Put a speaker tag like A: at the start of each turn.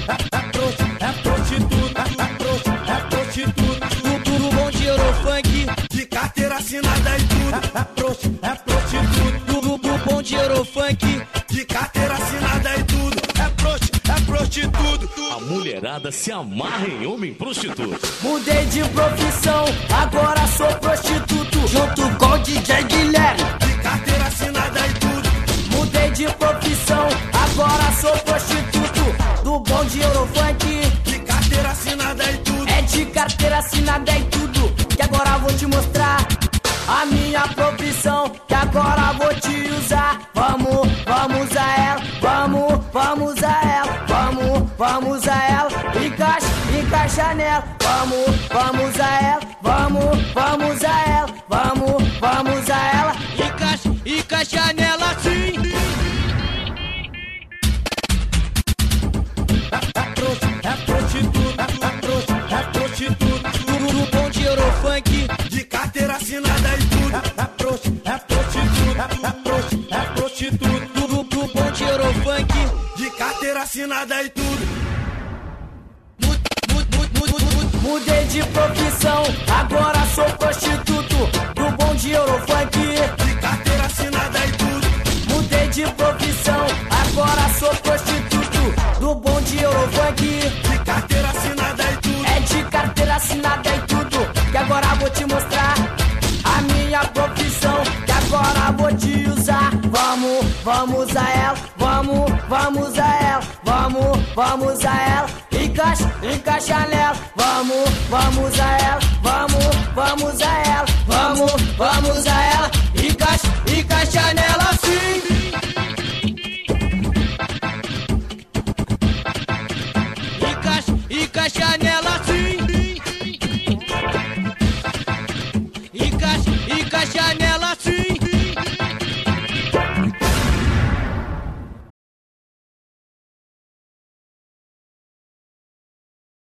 A: É prostituta, é prostituta. Tudo bom de Eurofunk, de carteira assinada e tudo. É prostituta. Tudo bom de Eurofunk, de carteira assinada e tudo. É prostituta.
B: A mulherada se amarra em homem prostituto.
A: Mudei de profissão, agora sou prostituto. Junto com o DJ Guilherme, de carteira assinada e tudo. Mudei de profissão, agora sou prostituto. Do bom de Eurofunk, de carteira assinada e tudo. É de carteira assinada e tudo. Que agora vou te mostrar a minha profissão, que agora vou te usar. Vamos a ela, vamos a ela, vamos a ela, encaixa nela. Vamos a ela, vamos a ela, vamos a ela, encaixa nela sim. É prostituta, é prostituta. Tudo bom de Eurofunk, de carteira assinada e tudo. É prostituta, é prostituta. Tudo bom de Eurofunk, de carteira assinada e tudo. Mudei de profissão, agora sou prostituto. Do bom de Eurofunk, de carteira assinada e tudo. Mudei de profissão, agora sou prostituto. Do bom de Eurofunk, de carteira assinada e tudo. É de carteira assinada e tudo. Que agora vou te mostrar a minha profissão, que agora vou te usar. Vamos a ela, vamos a ela, vamos a ela, encaixa nela. Vamos a ela, vamos a ela, vamos a ela, encaixa nela sim. Encaixa nela sim. Encaixa nela